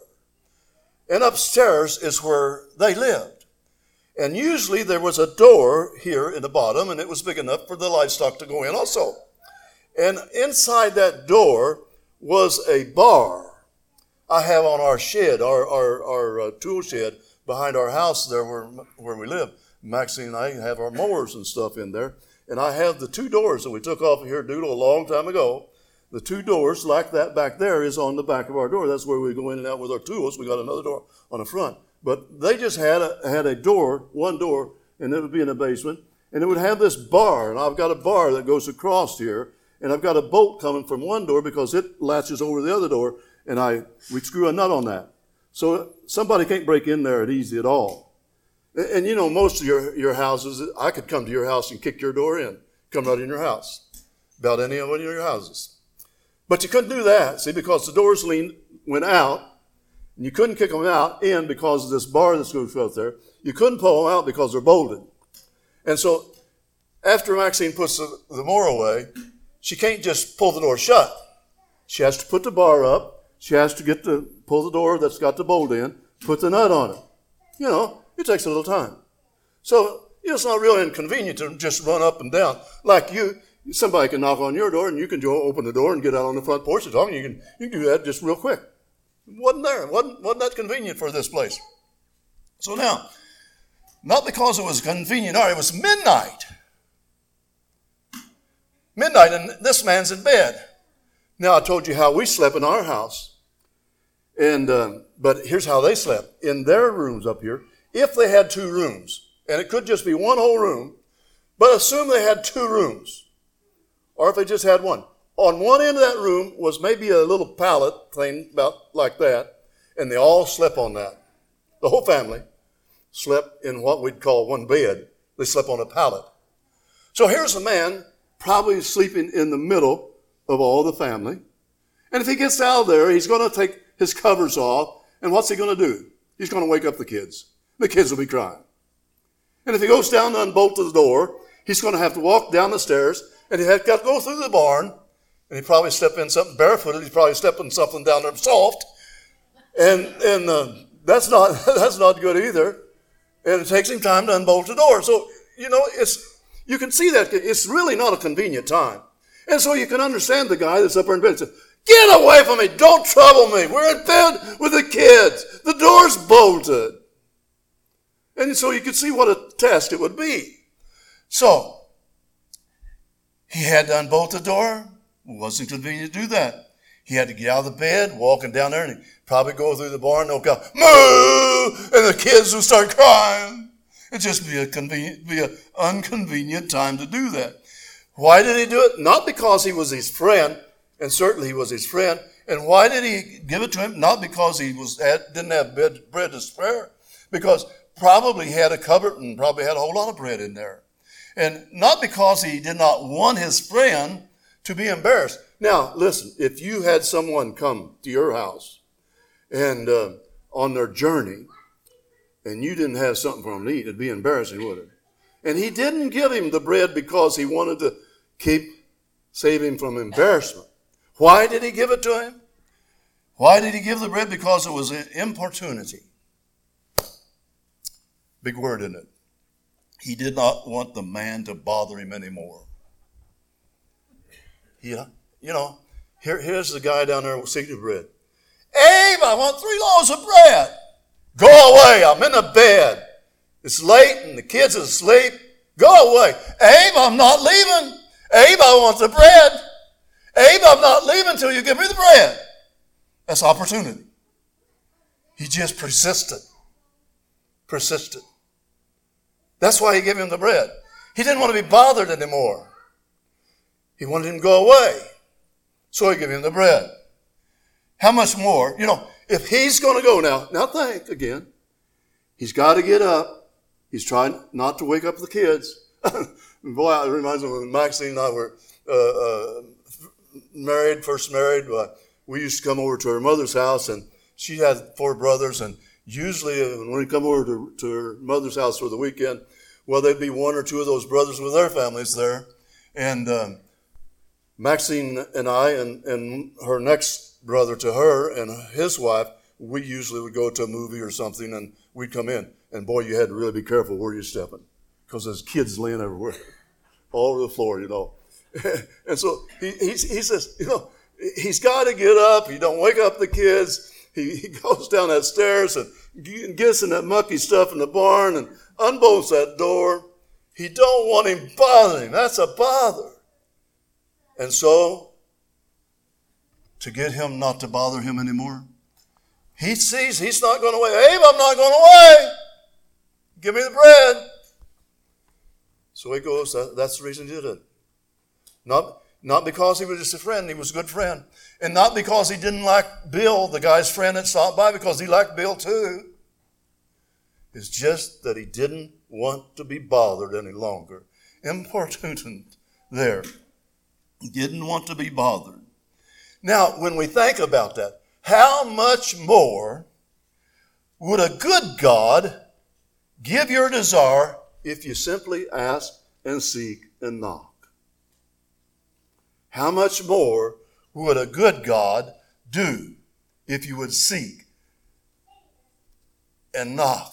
And upstairs is where they lived. And usually there was a door here in the bottom, and it was big enough for the livestock to go in also. And inside that door was a bar. I have on our shed, our, our, our uh, tool shed behind our house there where, where we live. Maxine and I have our mowers and stuff in there. And I have the two doors that we took off of here, Doodle, a long time ago. The two doors like that back there is on the back of our door. That's where we go in and out with our tools. We got another door on the front. But they just had a, had a door, one door, and it would be in the basement. And it would have this bar. And I've got a bar that goes across here. And I've got a bolt coming from one door because it latches over the other door. And I we screw a nut on that. So somebody can't break in there easy at all. And, and you know, most of your, your houses, I could come to your house and kick your door in. Come right in your house. About any of your houses. But you couldn't do that, see, because the doors leaned, went out. And you couldn't kick them out in because of this bar that's goes out there. You couldn't pull them out because they're bolted. And so after Maxine puts the, the mower away, she can't just pull the door shut. She has to put the bar up. She has to get the pull the door that's got the bolt in, put the nut on it. You know, it takes a little time. So you know, it's not really inconvenient to just run up and down. Like you, somebody can knock on your door and you can go open the door and get out on the front porch and talk. And you can you can do that just real quick. It wasn't there. It wasn't, wasn't that convenient for this place. So now, not because it was a convenient hour, it was midnight. Midnight, and this man's in bed. Now, I told you how we slept in our house. and uh, But here's how they slept. In their rooms up here, if they had two rooms, and it could just be one whole room, but assume they had two rooms, or if they just had one. On one end of that room was maybe a little pallet thing about like that, and they all slept on that. The whole family slept in what we'd call one bed. They slept on a pallet. So here's a man probably sleeping in the middle of all the family. And if he gets out of there, he's going to take his covers off. And what's he going to do? He's going to wake up the kids. The kids will be crying. And if he goes down to unbolt the door, he's going to have to walk down the stairs, and he's got to go through the barn, and he probably step in something barefooted. He's probably stepping something down there soft. And and uh, that's not that's not good either. And it takes him time to unbolt the door. So, you know, it's you can see that it's really not a convenient time. And so you can understand the guy that's up there in bed and says, "Get away from me. Don't trouble me. We're in bed with the kids. The door's bolted." And so you could see what a test it would be. So he had to unbolt the door. It wasn't convenient to do that. He had to get out of the bed, walking down there, and he'd probably go through the barn, and they'll go, "Moo!" And the kids would start crying. It'd just be a convenient, be an inconvenient time to do that. Why did he do it? Not because he was his friend, and certainly he was his friend. And why did he give it to him? Not because he was had, didn't have bread, bread to spare, because probably he had a cupboard and probably had a whole lot of bread in there. And not because he did not want his friend to be embarrassed. Now, listen, if you had someone come to your house and uh, on their journey and you didn't have something for them to eat, it'd be embarrassing, would it? And he didn't give him the bread because he wanted to keep save him from embarrassment. Why did he give it to him? Why did he give the bread? Because it was importunity. Big word, isn't it? He did not want the man to bother him anymore. Yeah, you know, here, here's the guy down there seeking the bread. Abe, I want three loaves of bread. Go away, I'm in the bed. It's late and the kids are asleep. Go away. Abe, I'm not leaving. Abe, I want the bread. Abe, I'm not leaving until you give me the bread. That's opportunity. He just persisted. Persisted. That's why he gave him the bread. He didn't want to be bothered anymore. He wanted him to go away. So he gave him the bread. How much more? You know, if he's going to go now, now think again. He's got to get up. He's trying not to wake up the kids. Boy, it reminds me when Maxine and I were uh, uh, married, first married. Uh, we used to come over to her mother's house, and she had four brothers. And usually when we come over to, to her mother's house for the weekend, well, there'd be one or two of those brothers with their families there. And um, Maxine and I and, and her next brother to her and his wife, we usually would go to a movie or something, and we'd come in. And boy, you had to really be careful where you're stepping, because there's kids laying everywhere, all over the floor, you know. And so he, he, he says, you know, he's got to get up. He don't wake up the kids. He, he goes down that stairs and gets in that mucky stuff in the barn and unbolts that door. He don't want him bothering. That's a bother. And so, to get him not to bother him anymore, he sees he's not going away. Abe, I'm not going away. Give me the bread. So he goes. That, that's the reason he did it. Not, not because he was just a friend. He was a good friend. And not because he didn't like Bill, the guy's friend that stopped by, because he liked Bill too. It's just that he didn't want to be bothered any longer. Importunate there. He didn't want to be bothered. Now, when we think about that, how much more would a good God give your desire if you simply ask and seek and knock? How much more would a good God do if you would seek and knock?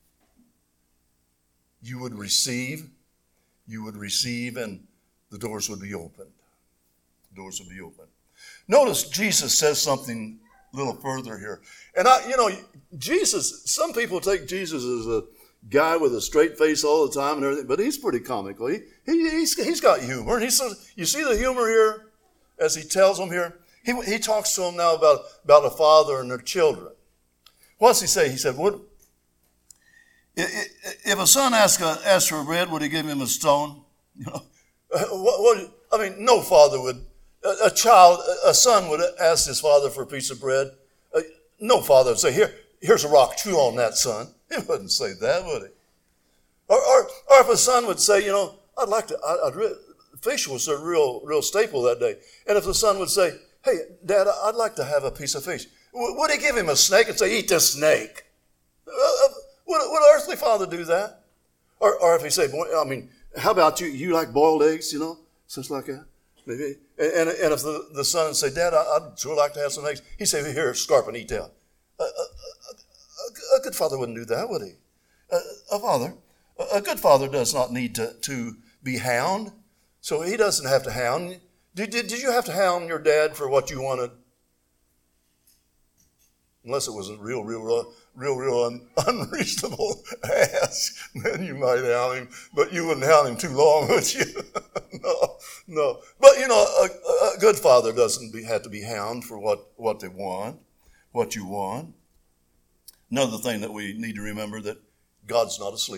You would receive, you would receive, and the doors would be opened. The doors would be opened. Notice Jesus says something a little further here. And I, you know, Jesus, some people take Jesus as a guy with a straight face all the time and everything, but he's pretty comical. He, he, he's, he's got humor. And he says, you see the humor here as he tells them here? He, he talks to them now about, about a father and their children. What's he say? He said, what, if a son asks, a, asks for bread, would he give him a stone? You know, what, what, I mean, no father would. A, a child, a son would ask his father for a piece of bread. Uh, no father would say, "Here, here's a rock. Chew on that, son." He wouldn't say that, would he? Or, or, or if a son would say, "You know, I'd like to." I, I'd re- fish was a real, real staple that day. And if the son would say, "Hey, Dad, I'd like to have a piece of fish," w- would he give him a snake and say, "Eat this snake"? Uh, would, would an earthly father do that? Or, or if he say, "Boy, I mean, how about you? You like boiled eggs, you know, stuff like that." Maybe. And, and, and if the, the son would say, "Dad, I, I'd sure like to have some eggs," he'd say, "Here, scarp and eat that." A, a, a, a good father wouldn't do that, would he? A, a father, a good father does not need to, to be hound, so he doesn't have to hound. Did, did, did you have to hound your dad for what you wanted? Unless it was a real, real, real, real, real un, unreasonable ask, then you might hound him, but you wouldn't hound him too long, would you? no, no. But, you know, a, a good father doesn't be, have to be hound for what, what they want, what you want. Another thing that we need to remember, that God's not asleep.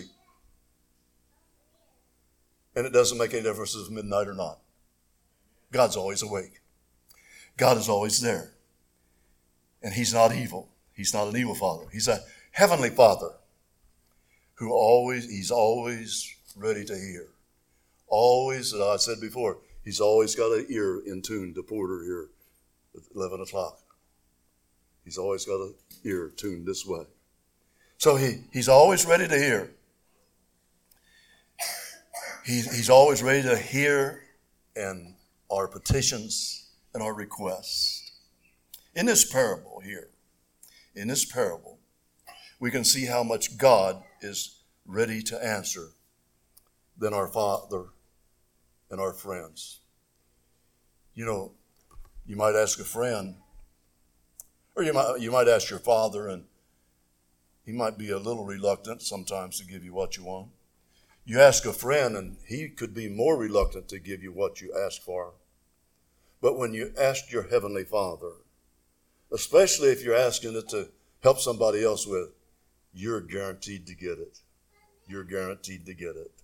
And it doesn't make any difference if it's midnight or not. God's always awake. God is always there. And he's not evil. He's not an evil father. He's a heavenly father who always, he's always ready to hear. Always, as I said before, he's always got an ear in tune to Porter here at eleven o'clock. He's always got an ear tuned this way. So he, he's always ready to hear. He, he's always ready to hear and our petitions and our requests. In this parable here, in this parable, we can see how much God is ready to answer than our father and our friends. You know, you might ask a friend, or you might you might ask your father, and he might be a little reluctant sometimes to give you what you want. You ask a friend, and he could be more reluctant to give you what you ask for. But when you ask your Heavenly Father, especially if you're asking it to help somebody else with, you're guaranteed to get it. You're guaranteed to get it.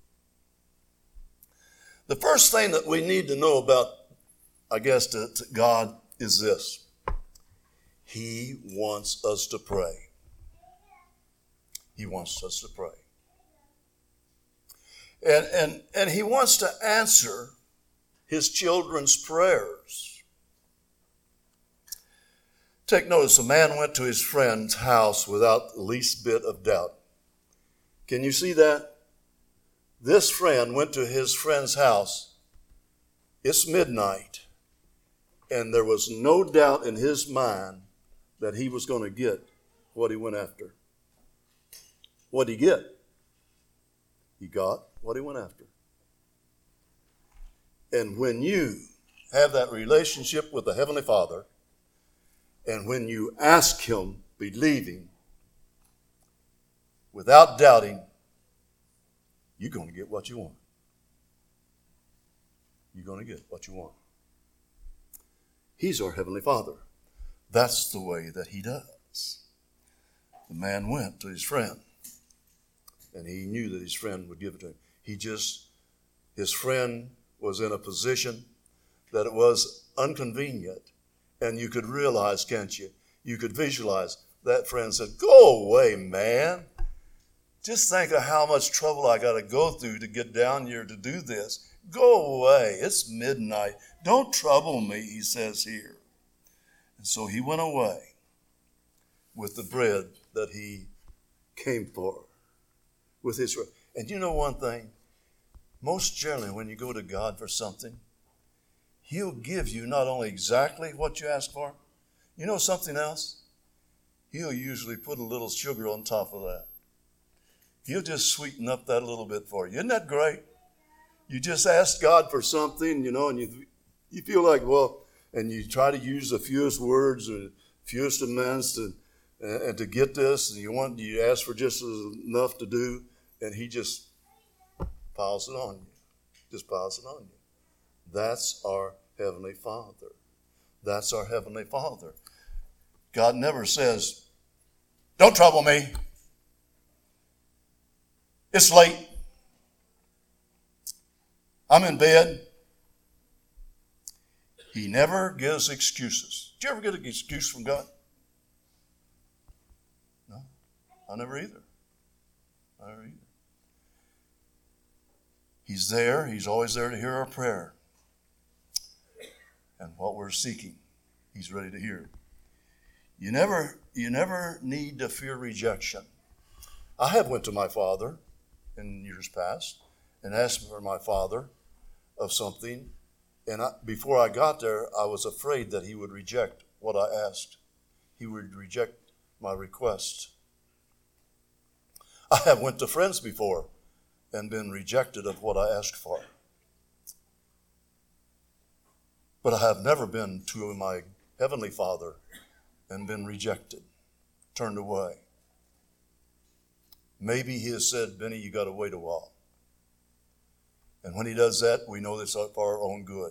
The first thing that we need to know about, I guess, to, to God is this. He wants us to pray. He wants us to pray. And, and, and he wants to answer his children's prayers. Take notice, a man went to his friend's house without the least bit of doubt. Can you see that? This friend went to his friend's house. It's midnight, and there was no doubt in his mind that he was going to get what he went after. What did he get? He got what he went after. And when you have that relationship with the Heavenly Father, and when you ask him, believing, without doubting, you're going to get what you want. You're going to get what you want. He's our Heavenly Father. That's the way that he does. The man went to his friend, and he knew that his friend would give it to him. He just, his friend was in a position that it was inconvenient. And you could realize, can't you? You could visualize that friend said, "Go away, man. Just think of how much trouble I got to go through to get down here to do this. Go away. It's midnight. Don't trouble me," he says here. And so he went away with the bread that he came for, with his. And you know one thing? Most generally, when you go to God for something, he'll give you not only exactly what you ask for, you know something else? He'll usually put a little sugar on top of that. He'll just sweeten up that a little bit for you. Isn't that great? You just ask God for something, you know, and you you feel like, well, and you try to use the fewest words or fewest amends to uh, and to get this, and you want you ask for just enough to do, and he just piles it on you. Just piles it on you. That's our Heavenly Father. That's our Heavenly Father. God never says, "Don't trouble me. It's late. I'm in bed." He never gives excuses. Did you ever get an excuse from God? No, I never either. I never either. He's there. He's always there to hear our prayer. And what we're seeking, he's ready to hear. You never, you never need to fear rejection. I have went to my father in years past and asked for my father of something. And I, before I got there, I was afraid that he would reject what I asked. He would reject my request. I have went to friends before and been rejected of what I asked for. But I have never been to my Heavenly Father and been rejected, turned away. Maybe he has said, "Benny, you got to wait a while." And when he does that, we know that's for our own good.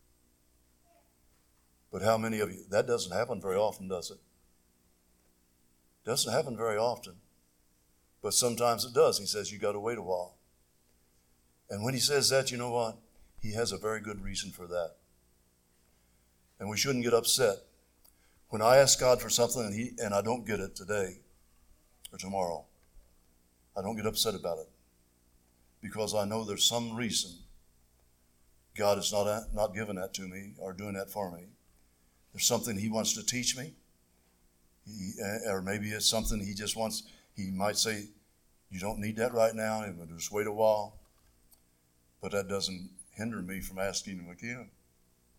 But how many of you, that doesn't happen very often, does it? Doesn't happen very often. But sometimes it does. He says, "You got to wait a while." And when he says that, you know what? He has a very good reason for that. And we shouldn't get upset. When I ask God for something and, he, and I don't get it today or tomorrow, I don't get upset about it. Because I know there's some reason God is not, not giving that to me or doing that for me. There's something he wants to teach me. He, or maybe it's something he just wants, he might say, "You don't need that right now, I'm going to just wait a while." But that doesn't hinder me from asking him again.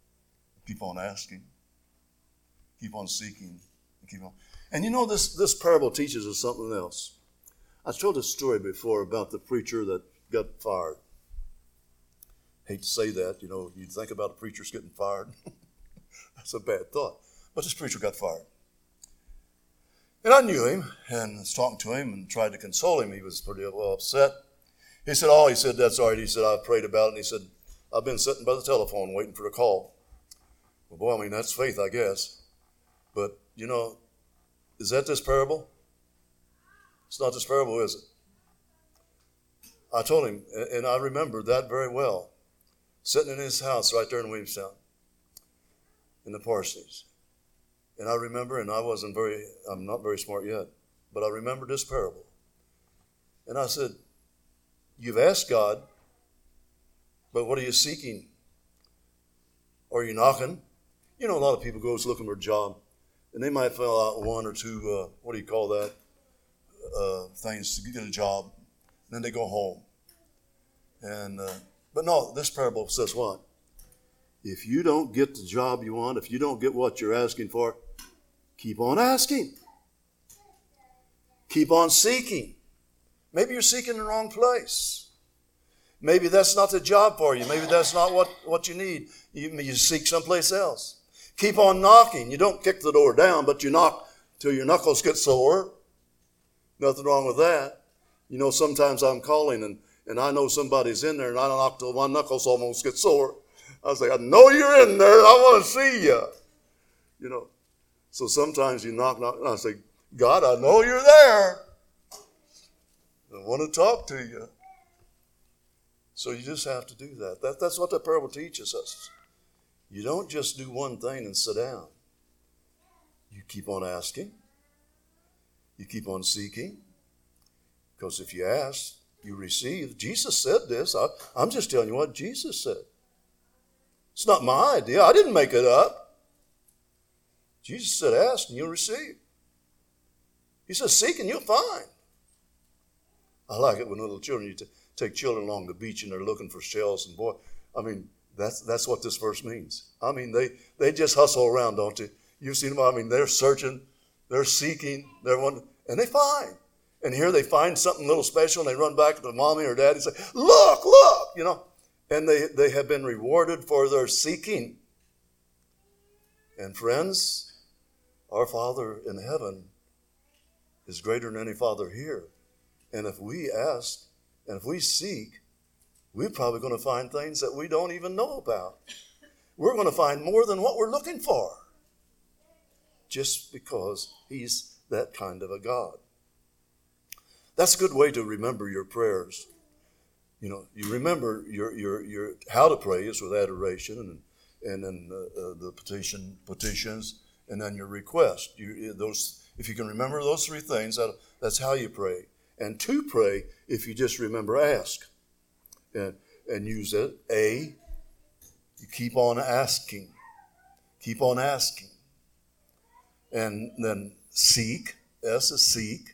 Keep on asking. Keep on seeking. And keep on. And you know, this, this parable teaches us something else. I told a story before about the preacher that got fired. Hate to say that, you know, you think about a preacher's getting fired. That's a bad thought. But this preacher got fired. And I knew him and was talking to him and tried to console him. He was pretty well upset. He said, oh, he said, that's all right. He said, I prayed about it. And he said, I've been sitting by the telephone waiting for a call. Well, boy, I mean, that's faith, I guess. But, you know, is that this parable? It's not this parable, is it? I told him, and I remember that very well, sitting in his house right there in Williamstown, in the parsonage. And I remember, and I wasn't very, I'm not very smart yet, but I remember this parable. And I said, you've asked God, but what are you seeking? Are you knocking? You know, a lot of people goes looking for a job, and they might fill out one or two, uh, what do you call that, uh, things to get a job, and then they go home. And uh, but no, this parable says what? If you don't get the job you want, if you don't get what you're asking for, keep on asking. Keep on seeking. Maybe you're seeking the wrong place. Maybe that's not the job for you. Maybe that's not what, what you need. You, you seek someplace else. Keep on knocking. You don't kick the door down, but you knock till your knuckles get sore. Nothing wrong with that. You know, sometimes I'm calling and, and I know somebody's in there and I knock till my knuckles almost get sore. I say, I know you're in there. I want to see you. You know, so sometimes you knock, knock, and I say, God, I know you're there. I want to talk to you. So you just have to do that. that. That's what the parable teaches us. You don't just do one thing and sit down. You keep on asking. You keep on seeking. Because if you ask, you receive. Jesus said this. I, I'm just telling you what Jesus said. It's not my idea. I didn't make it up. Jesus said, ask and you'll receive. He says, seek and you'll find. I like it when little children, you t- take children along the beach and they're looking for shells. And boy, I mean, that's that's what this verse means. I mean, they, they just hustle around, don't they? You've seen them. I mean, they're searching, they're seeking, they're wondering, and they find. And here they find something a little special and they run back to mommy or daddy and say, look, look, you know. And they, they have been rewarded for their seeking. And friends, our Father in heaven is greater than any father here. And if we ask and if we seek, we're probably going to find things that we don't even know about. We're going to find more than what we're looking for. Just because he's that kind of a God. That's a good way to remember your prayers. You know, you remember your your your how to pray is with adoration and and then uh, uh, the petition petitions and then your request. You those if you can remember those three things, that, that's how you pray. And to pray, if you just remember, ask and and use it. A, you keep on asking, keep on asking, and then seek. S is seek,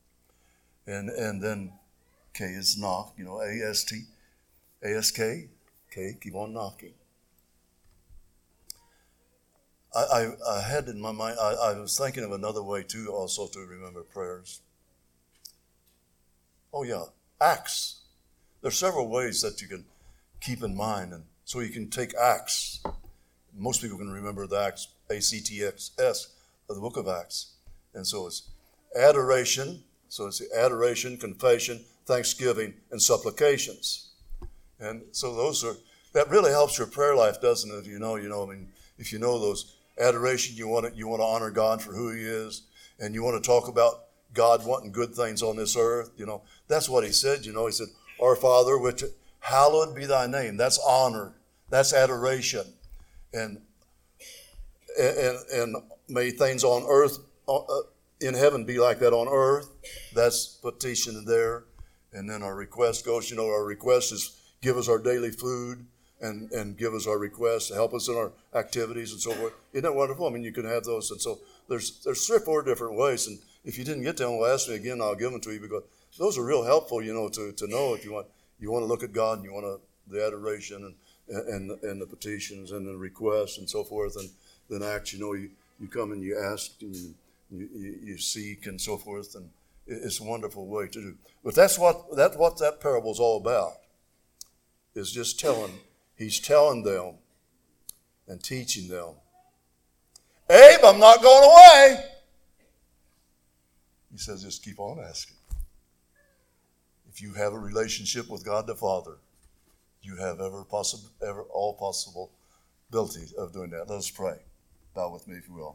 and and then K is knock, you know, A S T, A S K, K, keep on knocking. I, I, I had in my mind, I, I was thinking of another way too, also to remember prayers. Oh yeah, acts. There's several ways that you can keep in mind, and so you can take Acts. Most people can remember the Acts, A C T X S, of the book of Acts. And so it's adoration, so it's adoration, confession, thanksgiving, and supplications. And so those are, that really helps your prayer life, doesn't it? You know, you know, I mean, if you know those adoration, you want to, you want to honor God for who he is, and you want to talk about God wanting good things on this earth, you know, that's what he said, you know, he said, our Father, which hallowed be thy name. That's honor. That's adoration. And, and, and may things on earth, uh, in heaven be like that on earth. That's petition there. And then our request goes, you know, our request is give us our daily food and, and give us our requests, help us in our activities and so forth. Isn't that wonderful? I mean, you can have those. And so there's there's three or four different ways. And if you didn't get them, well, ask me again, I'll give them to you, because those are real helpful, you know, to, to know if you want you want to look at God and you want to, the adoration and, and, and, and the petitions and the requests and so forth. And then Acts, you know, you, you come and you ask and you, you, you seek and so forth. And it's a wonderful way to do. But that's what that what that parable is all about. Is just telling, he's telling them and teaching them, Abe, I'm not going away. He says, just keep on asking. If you have a relationship with God the Father, you have ever possible, ever all possibility of doing that. Let us pray. Bow with me, if you will.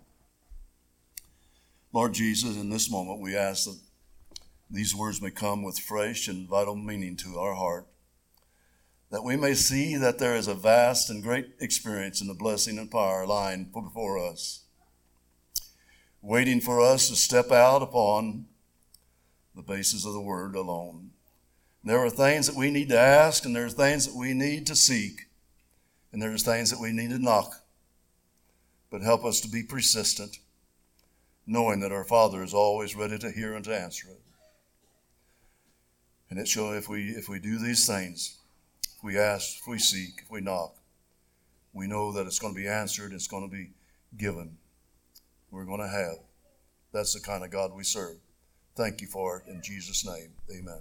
Lord Jesus, in this moment we ask that these words may come with fresh and vital meaning to our heart, that we may see that there is a vast and great experience in the blessing and power lying before us, waiting for us to step out upon the basis of the Word alone. There are things that we need to ask, and there are things that we need to seek, and there are things that we need to knock. But help us to be persistent, knowing that our Father is always ready to hear and to answer it. And it shall, if we if we do these things, if we ask, if we seek, if we knock, we know that it's going to be answered, it's going to be given. We're going to have. That's the kind of God we serve. Thank you for it in Jesus' name. Amen.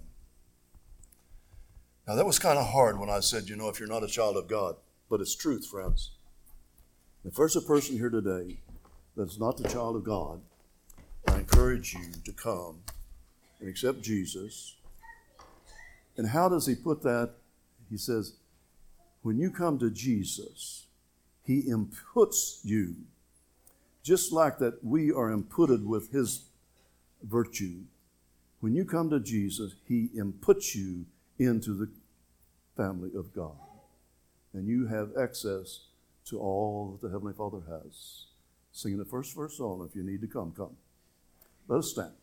Now that was kind of hard when I said, you know, if you're not a child of God, but it's truth, friends. If there's a person here today that's not the child of God, I encourage you to come and accept Jesus. And how does he put that? He says, when you come to Jesus, he inputs you. Just like that we are inputted with his virtue. When you come to Jesus, he inputs you into the family of God. And you have access to all that the Heavenly Father has. Singing the first verse on, if you need to come, come. Let us stand.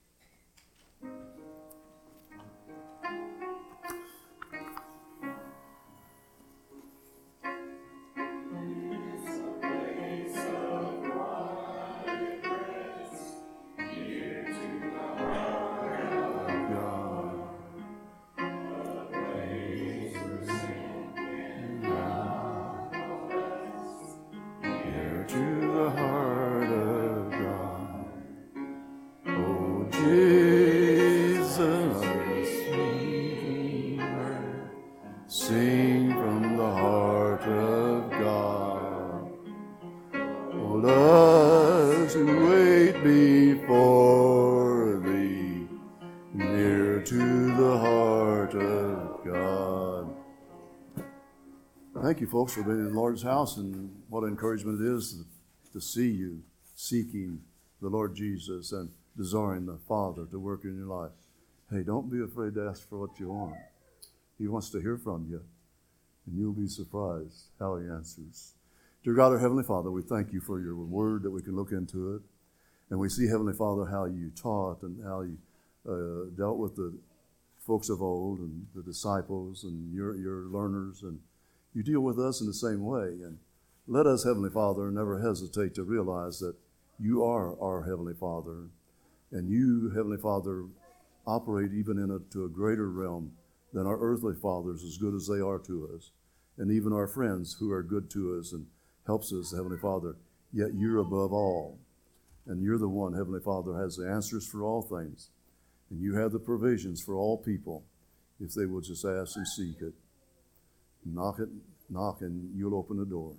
Thank you, folks, for being in the Lord's house, and what encouragement it is to see you seeking the Lord Jesus and desiring the Father to work in your life. Hey, don't be afraid to ask for what you want. He wants to hear from you, and you'll be surprised how he answers. Dear God, our Heavenly Father, we thank you for your word that we can look into it, and we see, Heavenly Father, how you taught and how you uh, dealt with the folks of old and the disciples and your, your learners, and you deal with us in the same way. And let us, Heavenly Father, never hesitate to realize that you are our Heavenly Father. And you, Heavenly Father, operate even in a, to a greater realm than our earthly fathers, as good as they are to us. And even our friends who are good to us and helps us, Heavenly Father. Yet you're above all. And you're the one, Heavenly Father, has the answers for all things. And you have the provisions for all people if they will just ask and seek it. Knock it, knock, and you'll open the door.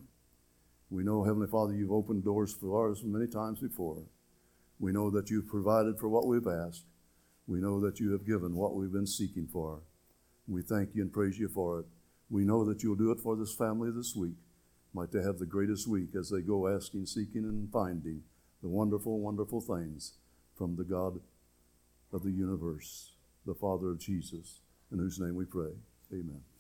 We know, Heavenly Father, you've opened doors for us many times before. We know that you've provided for what we've asked. We know that you have given what we've been seeking for. We thank you and praise you for it. We know that you'll do it for this family this week. Might they have the greatest week as they go asking, seeking, and finding the wonderful, wonderful things from the God of the universe, the Father of Jesus, in whose name we pray. Amen.